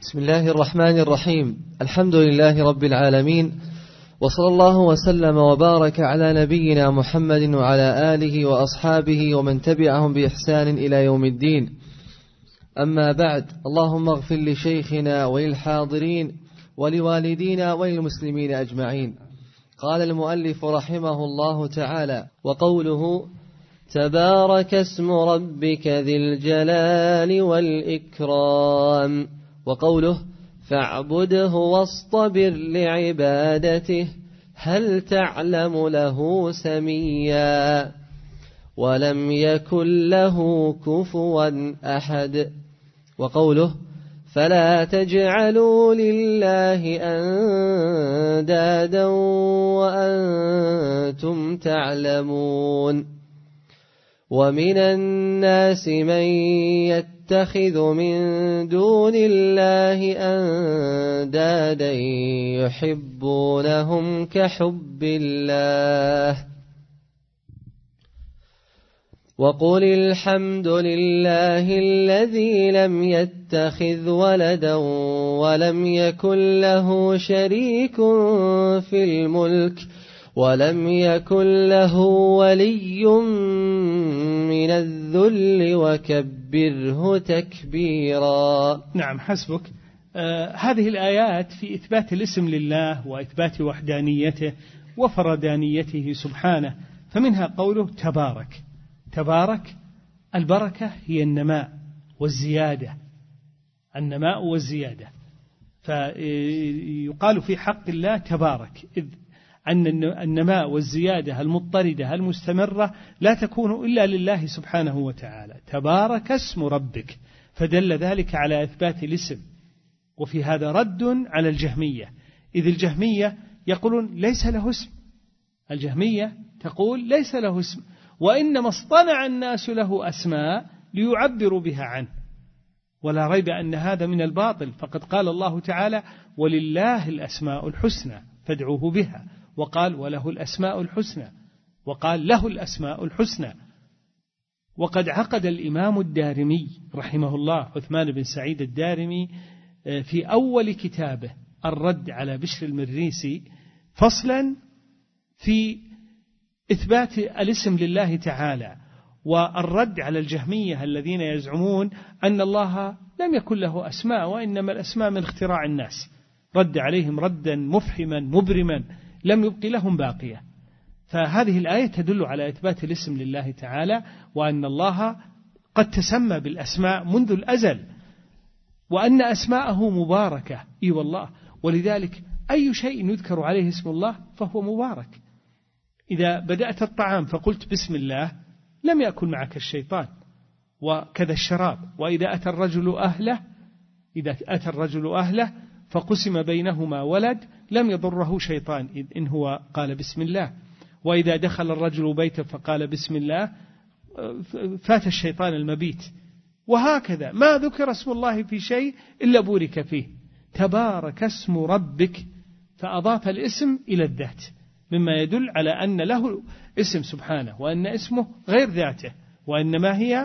بسم الله الرحمن الرحيم. الحمد لله رب العالمين، وصلى الله وسلم وبارك على نبينا محمد وعلى آله وأصحابه ومن تبعهم بإحسان إلى يوم الدين. أما بعد، اللهم اغفر لشيخنا وللحاضرين ولوالدينا وللمسلمين أجمعين. قال المؤلف رحمه الله تعالى: وقوله تبارك اسم ربك ذي الجلال والإكرام، وقوله فاعبده واصطبر لعبادته هل تعلم له سميا ولم يكن له كفوا أحد، وقوله فلا تجعلوا لله أندادا وأنتم تعلمون. ومن الناس من يتخذ من دون الله أندادا يحبونهم كحب الله. وقل الحمد لله الذي لم يتخذ ولدا ولم يكن له شريك في الملك ولم يكن له ولي من الذل وكبره تكبيرا. نعم، حسبك. هذه الآيات في إثبات الاسم لله وإثبات وحدانيته وفردانيته سبحانه. فمنها قوله تبارك. تبارك، البركة هي النماء والزيادة، النماء والزيادة. فيقال في حق الله تبارك، إذ أن النماء والزيادة المضطردة المستمرة لا تكون إلا لله سبحانه وتعالى. تبارك اسم ربك، فدل ذلك على إثبات الاسم. وفي هذا رد على الجهمية، إذ الجهمية يقولون ليس له اسم. الجهمية تقول ليس له اسم، وإنما اصطنع الناس له أسماء ليعبروا بها عنه، ولا ريب أن هذا من الباطل. فقد قال الله تعالى ولله الأسماء الحسنى فادعوه بها، وقال وله الأسماء الحسنى، وقال له الأسماء الحسنى. وقد عقد الإمام الدارمي رحمه الله عثمان بن سعيد الدارمي في أول كتابه الرد على بشر المريسي فصلا في إثبات الاسم لله تعالى، والرد على الجهمية الذين يزعمون أن الله لم يكن له أسماء وإنما الأسماء من اختراع الناس. رد عليهم ردا مفحما مبرما لم يبق لهم باقية. فهذه الآية تدل على إثبات الاسم لله تعالى، وأن الله قد تسمى بالأسماء منذ الأزل، وأن أسماءه مباركة. إي والله، ولذلك أي شيء يذكر عليه اسم الله فهو مبارك. إذا بدأت الطعام فقلت بسم الله لم يأكل معك الشيطان، وكذا الشراب. وإذا أتى الرجل أهله فقسم بينهما ولد لم يضره شيطان إن هو قال بسم الله. وإذا دخل الرجل بيته فقال بسم الله فات الشيطان المبيت. وهكذا ما ذكر اسم الله في شيء إلا بورك فيه. تبارك اسم ربك، فأضاف الاسم إلى الذات، مما يدل على أن له اسم سبحانه، وأن اسمه غير ذاته، وإنما هي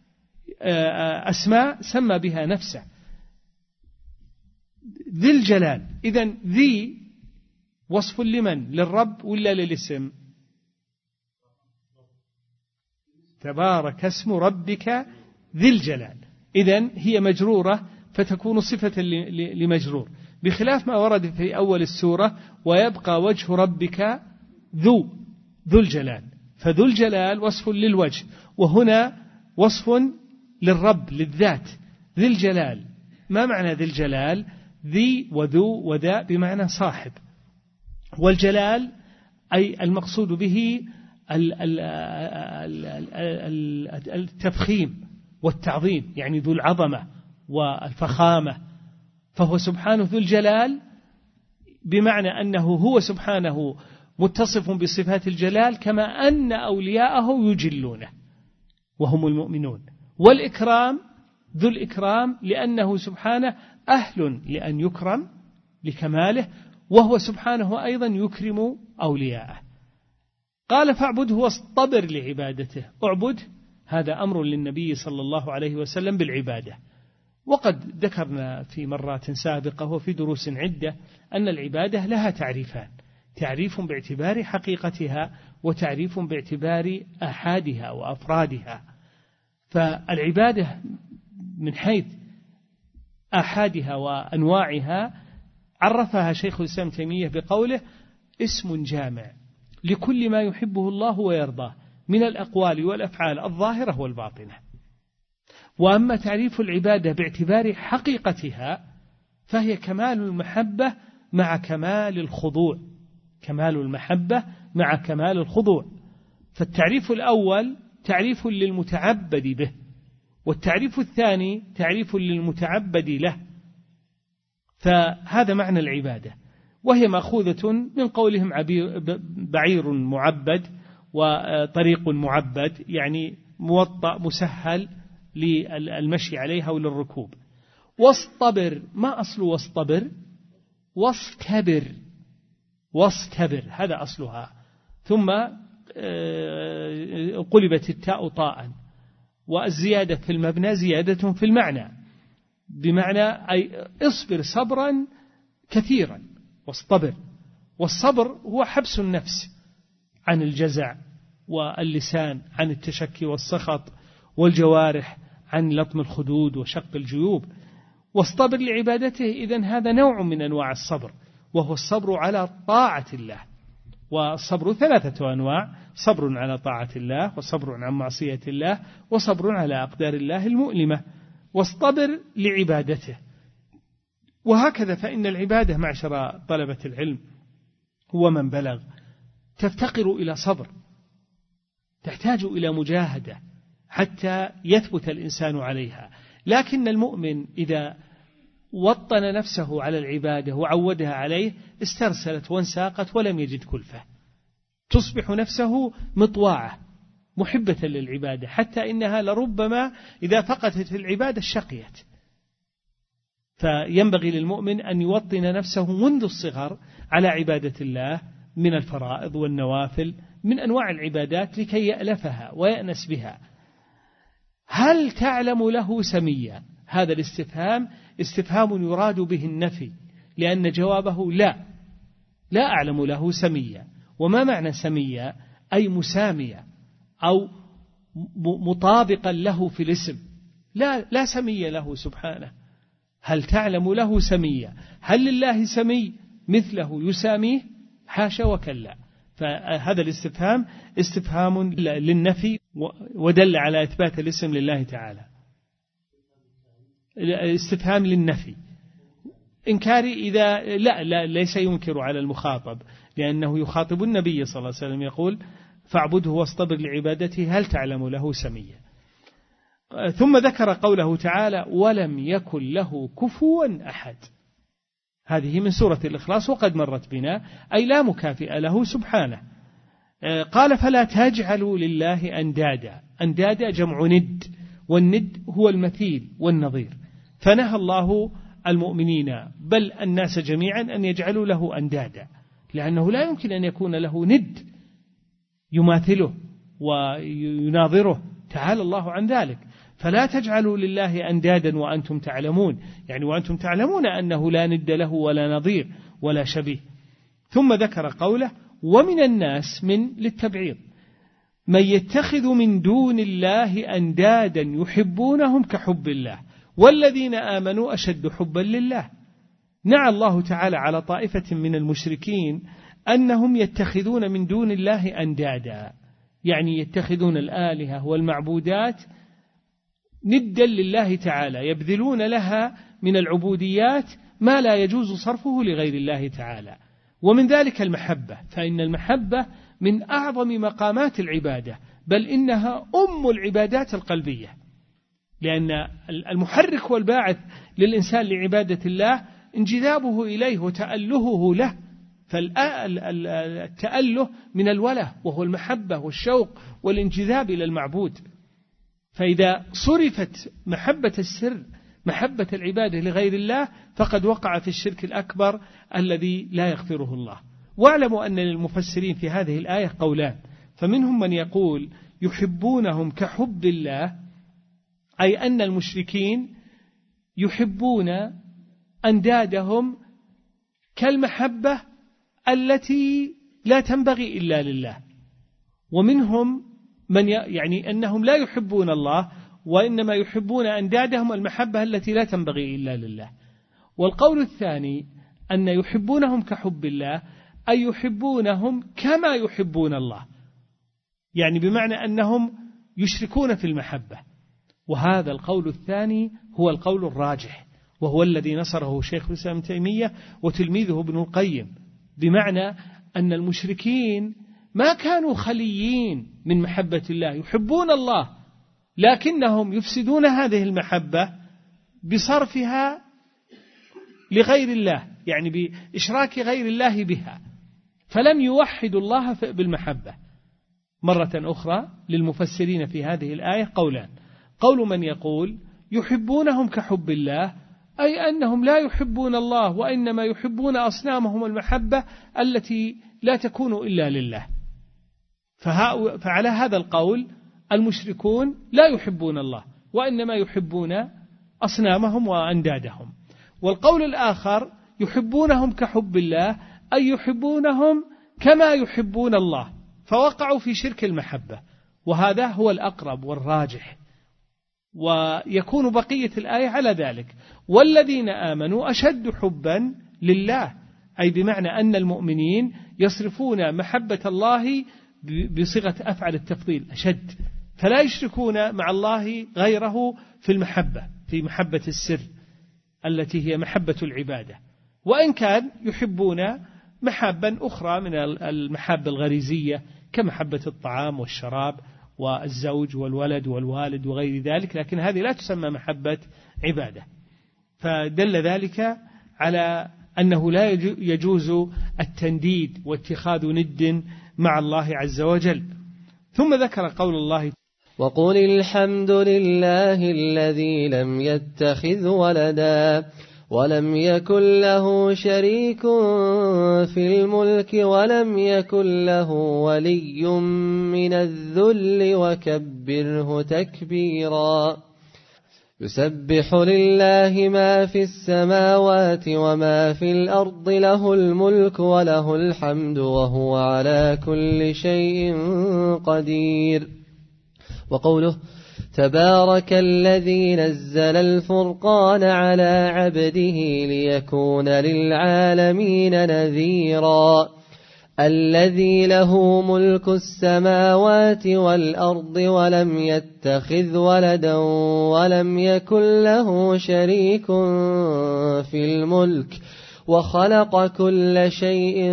أسماء سمى بها نفسه. ذي الجلال، إذن ذي وصف لمن؟ للرب ولا للاسم؟ تبارك اسم ربك ذي الجلال، إذن هي مجرورة فتكون صفة لمجرور، بخلاف ما ورد في أول السورة ويبقى وجه ربك ذو الجلال. فذو الجلال وصف للوجه، وهنا وصف للرب للذات. ذي الجلال، ما معنى ذي الجلال؟ ذي وذو وذا بمعنى صاحب، والجلال أي المقصود به التفخيم والتعظيم، يعني ذو العظمة والفخامة. فهو سبحانه ذو الجلال بمعنى أنه هو سبحانه متصف بصفات الجلال، كما أن أولياءه يجلونه وهم المؤمنون. والإكرام ذو الإكرام لأنه سبحانه أهل لأن يكرم لكماله، وهو سبحانه أيضا يكرم أولياءه. قال فاعبده واصطبر لعبادته. اعبد، هذا أمر للنبي صلى الله عليه وسلم بالعبادة، وقد ذكرنا في مرات سابقة وفي دروس عدة أن العبادة لها تعريفان: تعريف باعتبار حقيقتها، وتعريف باعتبار آحادها وأفرادها. فالعبادة من حيث آحادها وأنواعها عرفها شيخ الإسلام تيمية بقوله: اسم جامع لكل ما يحبه الله ويرضاه من الأقوال والأفعال الظاهرة والباطنة. وأما تعريف العبادة باعتبار حقيقتها فهي كمال المحبة مع كمال الخضوع، كمال المحبة مع كمال الخضوع. فالتعريف الأول تعريف للمتعبد به، والتعريف الثاني تعريف للمتعبد له. فهذا معنى العبادة، وهي مأخوذة من قولهم بعير معبد وطريق معبد، يعني موطأ مسهل للمشي عليها وللركوب. واصطبر، ما أصل واصطبر؟ واصطبر هذا أصلها، ثم قلبت التاء طاء، والزيادة في المبنى زيادة في المعنى، بمعنى أي اصبر صبرا كثيرا واصطبر. والصبر هو حبس النفس عن الجزع، واللسان عن التشكي والسخط، والجوارح عن لطم الخدود وشق الجيوب. واصطبر لعبادته، إذن هذا نوع من أنواع الصبر، وهو الصبر على طاعة الله. والصبر 3 أنواع: صبر على طاعة الله، وصبر عن معصية الله، وصبر على أقدار الله المؤلمة. واصطبر لعبادته. وهكذا فإن العبادة معشر طلبة العلم هو من بلغ تفتقر إلى صبر، تحتاج إلى مجاهدة حتى يثبت الإنسان عليها. لكن المؤمن إذا وطن نفسه على العبادة وعودها عليه استرسلت وانساقت ولم يجد كلفة، تصبح نفسه مطواعة محبة للعبادة، حتى إنها لربما إذا فقدت العبادة شقيت. فينبغي للمؤمن أن يوطن نفسه منذ الصغر على عبادة الله من الفرائض والنوافل من أنواع العبادات لكي يألفها ويأنس بها. هل تعلم له سميا؟ هذا الاستفهام استفهام يراد به النفي، لأن جوابه لا أعلم له سميا. وما معنى سميا؟ أي مساميا أو مطابقا له في الاسم. لا سمي له سبحانه. هل تعلم له سميا؟ هل لله سمي مثله يساميه؟ حاشا وكلا. فهذا الاستفهام استفهام للنفي ودل على إثبات الاسم لله تعالى. استفهام للنفي إنكاري إذا لا ليس ينكر على المخاطب، لأنه يخاطب النبي صلى الله عليه وسلم يقول: فاعبده واصطبر لعبادته هل تعلم له سميا. ثم ذكر قوله تعالى: ولم يكن له كفوا أحد. هذه من سورة الإخلاص وقد مرت بنا، أي لا مكافئ له سبحانه. قال: فلا تجعلوا لله أندادا جمع ند، والند هو المثيل والنظير. فنهى الله المؤمنين بل الناس جميعا أن يجعلوا له أندادا، لأنه لا يمكن أن يكون له ند يماثله ويناظره، تعالى الله عن ذلك. فلا تجعلوا لله أندادا وأنتم تعلمون، يعني وأنتم تعلمون أنه لا ند له ولا نظير ولا شبيه. ثم ذكر قوله: ومن الناس من للتبعيض من يتخذ من دون الله أندادا يحبونهم كحب الله والذين آمنوا أشد حبا لله. نعى الله تعالى على طائفة من المشركين أنهم يتخذون من دون الله أندادا، يعني يتخذون الآلهة والمعبودات ندا لله تعالى، يبذلون لها من العبوديات ما لا يجوز صرفه لغير الله تعالى. ومن ذلك المحبة، فإن المحبة من أعظم مقامات العبادة، بل إنها العبادات القلبية، لأن المحرك والباعث للإنسان لعبادة الله انجذابه إليه وتألهه له. فالتأله من الوله، وهو المحبة والشوق والانجذاب إلى المعبود. فإذا صرفت محبة السر محبة العبادة لغير الله فقد وقع في الشرك الأكبر الذي لا يغفره الله. واعلموا أن للمفسرين في هذه الآية قولان، فمنهم من يقول يحبونهم كحب الله، أي أن المشركين يحبون أندادهم كالمحبة التي لا تنبغي إلا لله، ومنهم من يعني أنهم لا يحبون الله وإنما يحبون أندادهم المحبة التي لا تنبغي إلا لله. والقول الثاني أن يحبونهم كحب الله، أي يحبونهم كما يحبون الله، يعني بمعنى أنهم يشركون في المحبة. وهذا القول الثاني هو القول الراجح، وهو الذي نصره شيخ الإسلام ابن تيمية وتلميذه ابن القيم، بمعنى أن المشركين ما كانوا خليين من محبة الله، يحبون الله لكنهم يفسدون هذه المحبة بصرفها لغير الله، يعني بإشراك غير الله بها، فلم يوحدوا الله بالمحبة. مرة أخرى للمفسرين في هذه الآية قولان: قول من يقول يحبونهم كحب الله، أي أنهم لا يحبون الله وإنما يحبون أصنامهم المحبة التي لا تكون إلا لله، فعلى هذا القول المشركون لا يحبون الله وإنما يحبون أصنامهم وأندادهم. والقول الآخر يحبونهم كحب الله، أي يحبونهم كما يحبون الله، فوقعوا في شرك المحبة، وهذا هو الأقرب والراجح، ويكون بقية الآية على ذلك: والذين آمنوا أشد حبا لله، أي بمعنى أن المؤمنين يصرفون محبة الله بصيغة أفعل التفضيل أشد، فلا يشركون مع الله غيره في المحبة، في محبة السر التي هي محبة العبادة، وإن كان يحبون محبا أخرى من المحبة الغريزية كمحبة الطعام والشراب والزوج والولد والوالد وغير ذلك، لكن هذه لا تسمى محبة عبادة. فدل ذلك على أنه لا يجوز التنديد واتخاذ ند مع الله عز وجل. ثم ذكر قول الله: وقل الحمد لله الذي لم يتخذ ولدا ولم يكن له شريك في الملك ولم يكن له ولي من الذل وكبره تكبيرا. يسبح لله ما في السماوات وما في الأرض، له الملك وله الحمد وهو على كل شيء قدير. وقوله: تبارك الذي نزل الفرقان على عبده ليكون للعالمين نذيرا. الذي له ملك السماوات والأرض ولم يتخذ ولدا ولم يكن له شريك في الملك وخلق كل شيء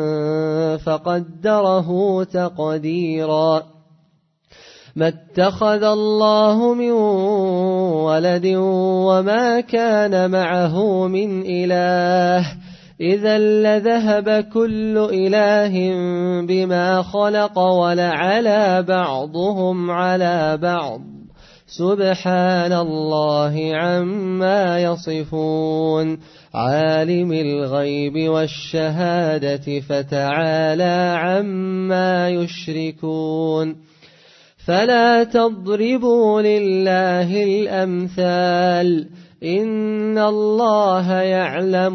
فقدره تقديرا. ما اتخذ الله من ولد وما كان معه من إله، إذا لذهب كل إله بما خلق ولعلى بعضهم على بعض، سبحان الله عما يصفون. عالم الغيب والشهادة فتعالى عما يشركون. فلا تضربوا لله الأمثال، إن الله يعلم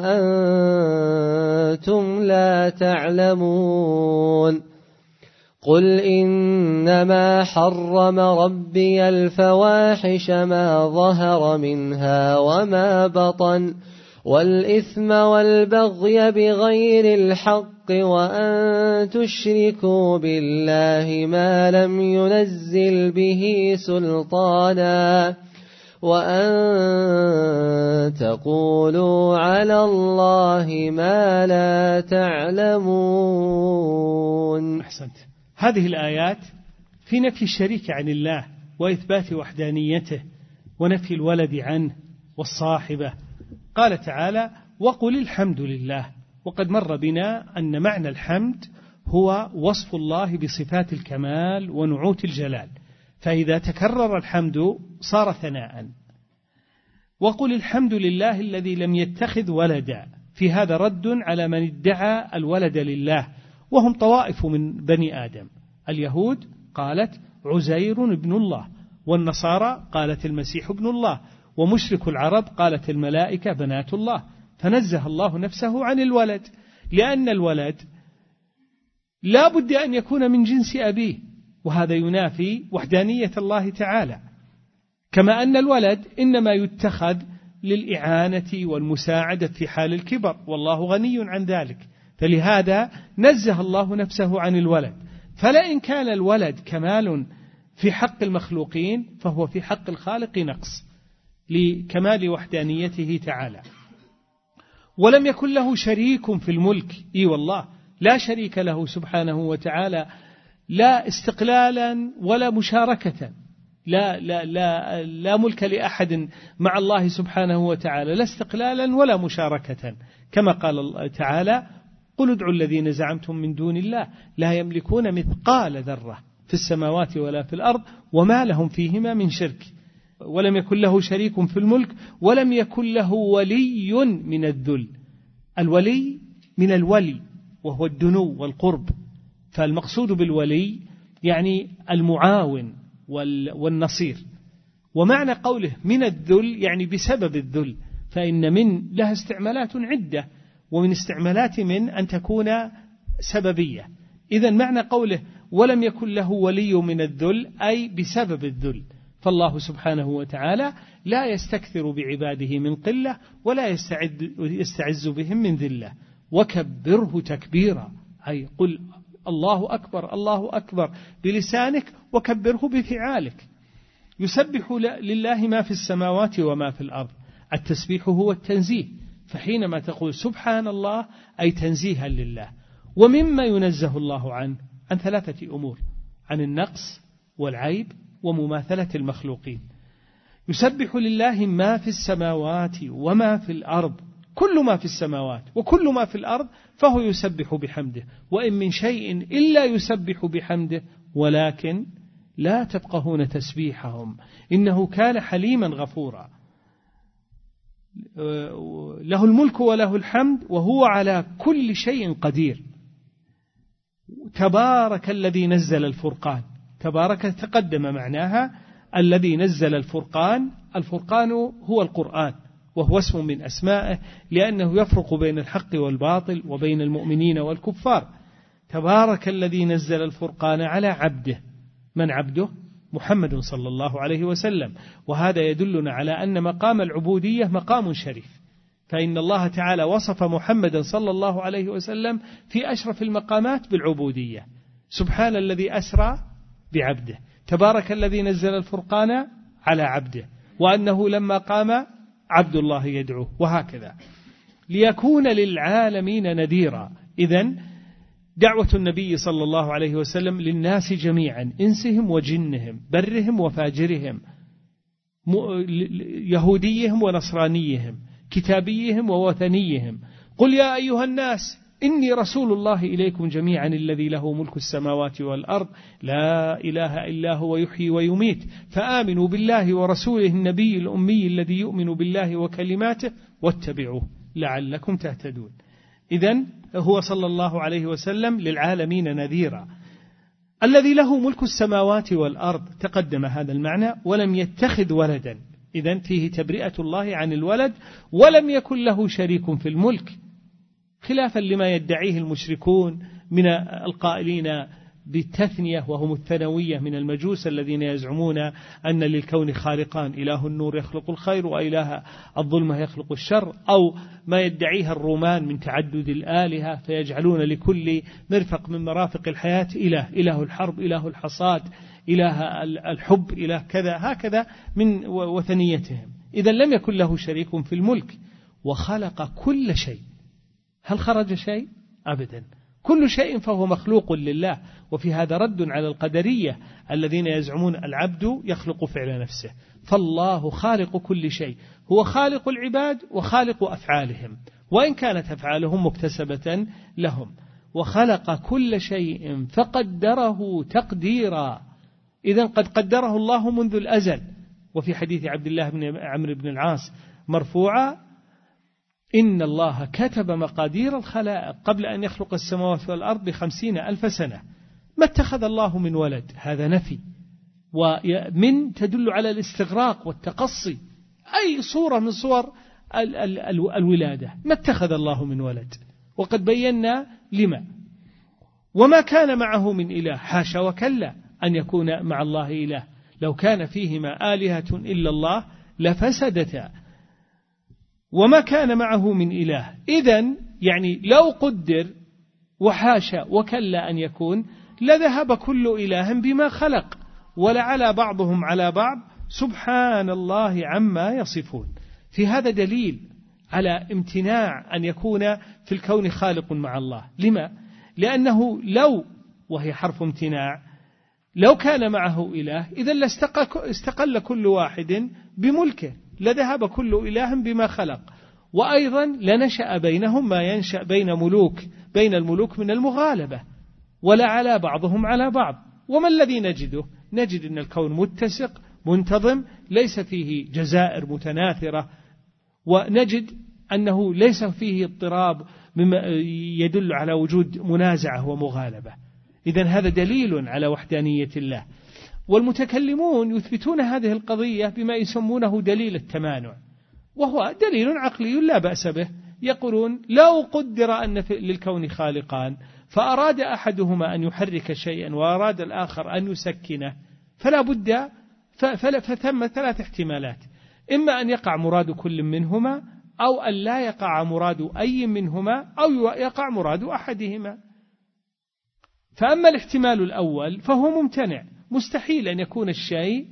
وأنتم لا تعلمون. قل إنما حرم ربي الفواحش ما ظهر منها وما بطن والإثم والبغي بغير الحق وأن تشركوا بالله ما لم ينزل به سلطانا وأن تقولوا على الله ما لا تعلمون. أحسنت. هذه الآيات في نفي الشريك عن الله وإثبات وحدانيته ونفي الولد عنه والصاحبة. قال تعالى: وقل الحمد لله. وقد مر بنا أن معنى الحمد هو وصف الله بصفات الكمال ونعوت الجلال، فإذا تكرر الحمد صار ثناء. وقل الحمد لله الذي لم يتخذ ولدا، في هذا رد على من ادعى الولد لله، وهم طوائف من بني آدم. اليهود قالت عزير ابن الله، والنصارى قالت المسيح ابن الله، ومشرك العرب قالت الملائكة بنات الله، فنزه الله نفسه عن الولد، لأن الولد لا بد أن يكون من جنس أبيه، وهذا ينافي وحدانية الله تعالى. كما أن الولد إنما يتخذ للإعانة والمساعدة في حال الكبر، والله غني عن ذلك، فلهذا نزه الله نفسه عن الولد. فلئن كان الولد كمال في حق المخلوقين فهو في حق الخالق نقص لكمال وحدانيته تعالى. ولم يكن له شريك في الملك، والله لا شريك له سبحانه وتعالى، لا استقلالا ولا مشاركة، لا ملك لأحد مع الله سبحانه وتعالى، لا استقلالا ولا مشاركة، كما قال تعالى قل ادعوا الذين زعمتم من دون الله لا يملكون مثقال ذرة في السماوات ولا في الأرض وما لهم فيهما من شرك. ولم يكن له شريك في الملك ولم يكن له ولي من الذل. الولي من الولي وهو الدنو والقرب، فالمقصود بالولي يعني المعاون والنصير. ومعنى قوله من الذل يعني بسبب الذل، فإن من لها استعمالات عدة، ومن استعمالات من أن تكون سببية. إذن معنى قوله ولم يكن له ولي من الذل أي بسبب الذل. فالله سبحانه وتعالى لا يستكثر بعباده من قلة ولا يستعز بهم من ذلة. وكبره تكبيرا، أي قل الله أكبر الله أكبر بلسانك وكبره بفعالك. يسبح لله ما في السماوات وما في الأرض. التسبيح هو التنزيه، فحينما تقول سبحان الله أي تنزيها لله. ومما ينزه الله عنه عن ثلاثة أمور: عن النقص والعيب ومماثلة المخلوقين. يسبح لله ما في السماوات وما في الأرض، كل ما في السماوات وكل ما في الأرض فهو يسبح بحمده، وإن من شيء إلا يسبح بحمده ولكن لا تفقهون تسبيحهم إنه كان حليما غفورا. له الملك وله الحمد وهو على كل شيء قدير. تبارك الذي نزل الفرقان. تبارك تقدم معناها الذي نزل الفرقان. الفرقان هو القرآن، وهو اسم من أسمائه لأنه يفرق بين الحق والباطل وبين المؤمنين والكفار. تبارك الذي نزل الفرقان على عبده. من عبده؟ محمد صلى الله عليه وسلم. وهذا يدلنا على أن مقام العبودية مقام شريف، فإن الله تعالى وصف محمدا صلى الله عليه وسلم في أشرف المقامات بالعبودية. سبحان الذي أسرى بعبده، تبارك الذي نزل الفرقان على عبده، وأنه لما قام عبد الله يدعوه، وهكذا ليكون للعالمين نذيرا. إذن دعوة النبي صلى الله عليه وسلم للناس جميعا، إنسهم وجنهم، برهم وفاجرهم، يهوديهم ونصرانيهم، كتابيهم ووثنيهم. قل يا أيها الناس إني رسول الله إليكم جميعا الذي له ملك السماوات والأرض لا إله إلا هو يحيي ويميت فآمنوا بالله ورسوله النبي الأمي الذي يؤمن بالله وكلماته واتبعوه لعلكم تهتدون. إذن هو صلى الله عليه وسلم للعالمين نذيرا. الذي له ملك السماوات والأرض، تقدم هذا المعنى، ولم يتخذ ولدا. إذن فيه تبرئة الله عن الولد، ولم يكن له شريك في الملك، خلافا لما يدعيه المشركون من القائلين بالتثنية وهم الثانوية من المجوس الذين يزعمون أن للكون خالقان، إله النور يخلق الخير وإله الظلمة يخلق الشر، أو ما يدعيها الرومان من تعدد الآلهة، فيجعلون لكل مرفق من مرافق الحياة إله الحرب، إله الحصاد، إله الحب، إله كذا، هكذا من وثنيتهم. إذا لم يكن له شريك في الملك وخلق كل شيء. هل خرج شيء؟ أبدا، كل شيء فهو مخلوق لله. وفي هذا رد على القدرية الذين يزعمون العبد يخلق فعل نفسه. فالله خالق كل شيء، هو خالق العباد وخالق أفعالهم، وإن كانت أفعالهم مكتسبة لهم. وخلق كل شيء فقدره تقديرا. إذن قد قدره الله منذ الأزل. وفي حديث عبد الله بن عمرو بن العاص مرفوعا: إن الله كتب مقادير الخلائق قبل أن يخلق السماوات والأرض ب50,000 سنة. ما اتخذ الله من ولد، هذا نفي. ومن تدل على الاستغراق والتقصي، أي صورة من صور الولادة، ما اتخذ الله من ولد، وقد بينا لما. وما كان معه من إله، حاشا وكلا أن يكون مع الله إله، لو كان فيهما آلهة إلا الله لفسدتا. وما كان معه من إله، إذن يعني لو قدر وحاشا وكلا أن يكون لذهب كل إله بما خلق، ولعلى بعضهم على بعض سبحان الله عما يصفون. في هذا دليل على امتناع أن يكون في الكون خالق مع الله. لما؟ لأنه لو، وهي حرف امتناع، لو كان معه إله إذن لاستقل كل واحد بملكه، لذهب كل إله بما خلق، وأيضا لنشأ بينهم ما ينشأ بين الملوك من المغالبة، ولا على بعضهم على بعض. وما الذي نجده؟ نجد أن الكون متسق منتظم، ليس فيه جزائر متناثرة، ونجد أنه ليس فيه اضطراب مما يدل على وجود منازعة ومغالبة. إذن هذا دليل على وحدانية الله. والمتكلمون يثبتون هذه القضية بما يسمونه دليل التمانع، وهو دليل عقلي لا بأس به. يقولون لو قدر أن للكون خالقان، فأراد أحدهما أن يحرك شيئا وأراد الآخر أن يسكنه، فلا بد فثم 3 احتمالات: إما أن يقع مراد كل منهما، أو أن لا يقع مراد أي منهما، أو يقع مراد أحدهما. فأما الاحتمال الأول فهو ممتنع، مستحيل أن يكون الشيء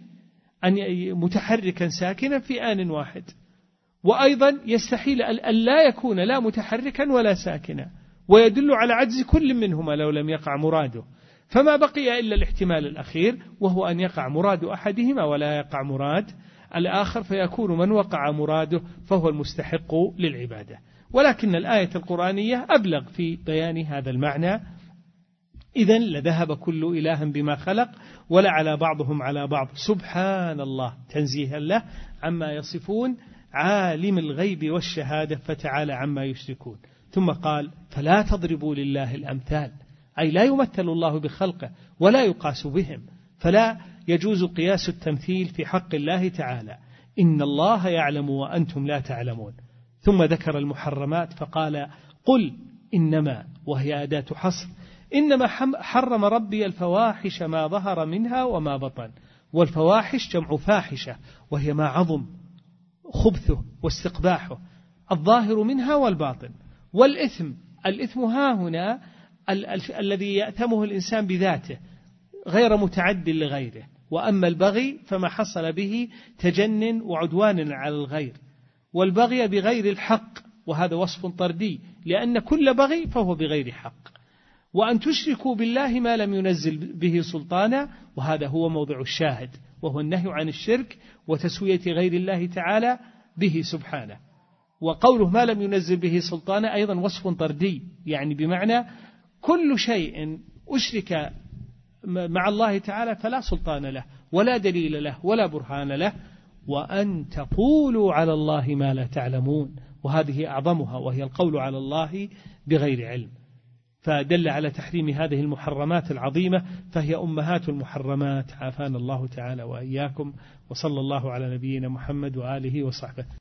متحركا ساكنا في آن واحد، وأيضا يستحيل أن لا يكون لا متحركا ولا ساكنا، ويدل على عجز كل منهما لو لم يقع مراده. فما بقي إلا الاحتمال الأخير، وهو أن يقع مراد أحدهما ولا يقع مراد الآخر، فيكون من وقع مراده فهو المستحق للعبادة. ولكن الآية القرآنية أبلغ في بيان هذا المعنى. إذن لذهب كل إله بما خلق، ولعلى بعضهم على بعض سبحان الله تنزيها له عما يصفون، عالم الغيب والشهادة فتعالى عما يشركون. ثم قال: فلا تضربوا لله الأمثال، أي لا يمثل الله بخلقه ولا يقاس بهم، فلا يجوز قياس التمثيل في حق الله تعالى. إن الله يعلم وأنتم لا تعلمون. ثم ذكر المحرمات فقال: قل إنما، وهي أداة حصر، إنما حرم ربي الفواحش ما ظهر منها وما بطن. والفواحش جمع فاحشة، وهي ما عظم خبثه واستقباحه، الظاهر منها والباطن. الإثم ها هنا الذي يأثمه الإنسان بذاته غير متعد لغيره. وأما البغي فما حصل به تجن وعدوان على الغير، والبغي بغير الحق، وهذا وصف طردي، لأن كل بغي فهو بغير حق. وأن تشركوا بالله ما لم ينزل به سلطانا، وهذا هو موضع الشاهد، وهو النهي عن الشرك وتسوية غير الله تعالى به سبحانه. وقوله ما لم ينزل به سلطانا أيضا وصف طردي، يعني بمعنى كل شيء أشرك مع الله تعالى فلا سلطان له ولا دليل له ولا برهان له. وأن تقولوا على الله ما لا تعلمون، وهذه أعظمها، وهي القول على الله بغير علم. فدل على تحريم هذه المحرمات العظيمة، فهي أمهات المحرمات، عافانا الله تعالى وإياكم، وصلى الله على نبينا محمد وآله وصحبه.